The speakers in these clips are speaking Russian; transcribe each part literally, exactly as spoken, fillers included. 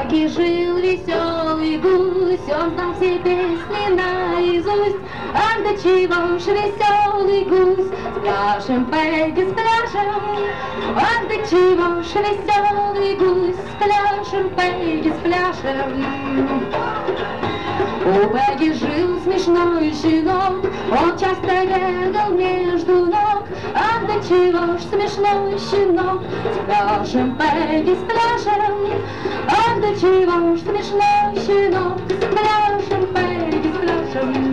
Пеги жил веселый гусь, он знал все песни наизусть. Ах, да чего ж веселый гусь, с пляшем, Пеги, с пляшем. Ах, да чего ж веселый гусь, с пляшем, Пеги, с пляшем. У Пеги жил смешной щенок, он часто бегал между ног. Ах, да чего ж смешной щенок, с пляшем, Пеги, с пляшем. Ах, да чего ж смешной щенок, с пляшем, Пеги, с пляшем.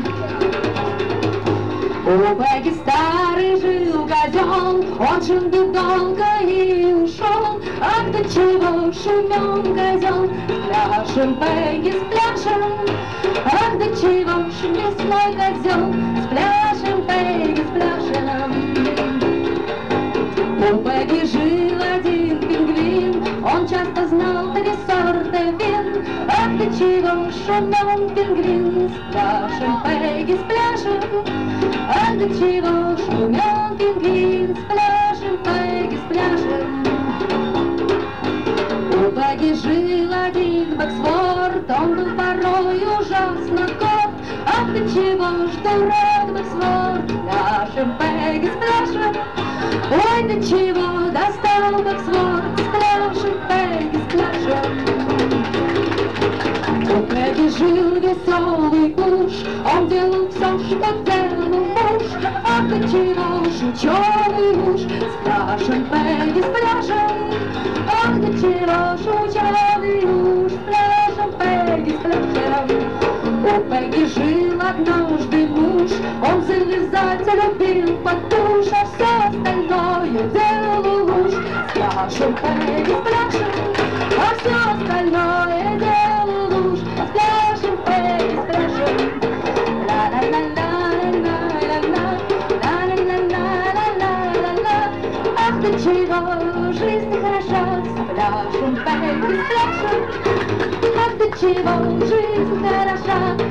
У Пеги старый жил козел, он жил недолго и ушел. Ах, да чего ж умен козел, с пляшем, Пеги, с пляшем. Ах, да чего ж лесной козел, с пляшем, Пеги, с пляшем. У Пеги жил один пингвин, он часто знал три сорта вин. Ах, да чего ж умен пингвин, с пляшем, Пеги, с пляшем. Ах, да чего ж умен пингвин, с пляшем, Пеги, с пляшем. У Пеги жил один Бэксворт, он был порой ужасно горд. Ах, да чего ж дурак Бэксворт, с пляшем, Пеги, с пляшем. Ой, да чего достал Бэксворт, с пляшем, Пеги, с пляшем. У Пеги жил веселый куш, он делал все, что делал муж. Ах, да чего ж ученый муж, с пляшем, Пеги, с пляшем. Ах, да чего ж ученый муж, с пляшем, Пеги, с пляшем. У Пеги жил однажды муж, он залезать любил под душ, а все остальное делал уж, с пляшем, Пеги, с пляшем. А все остальное делал уж, с пляшем, Пеги, с пляшем. Ах, да чего жизнь хороша, с пляшем, Пеги, с пляшем. Ах, да чего жизнь хороша,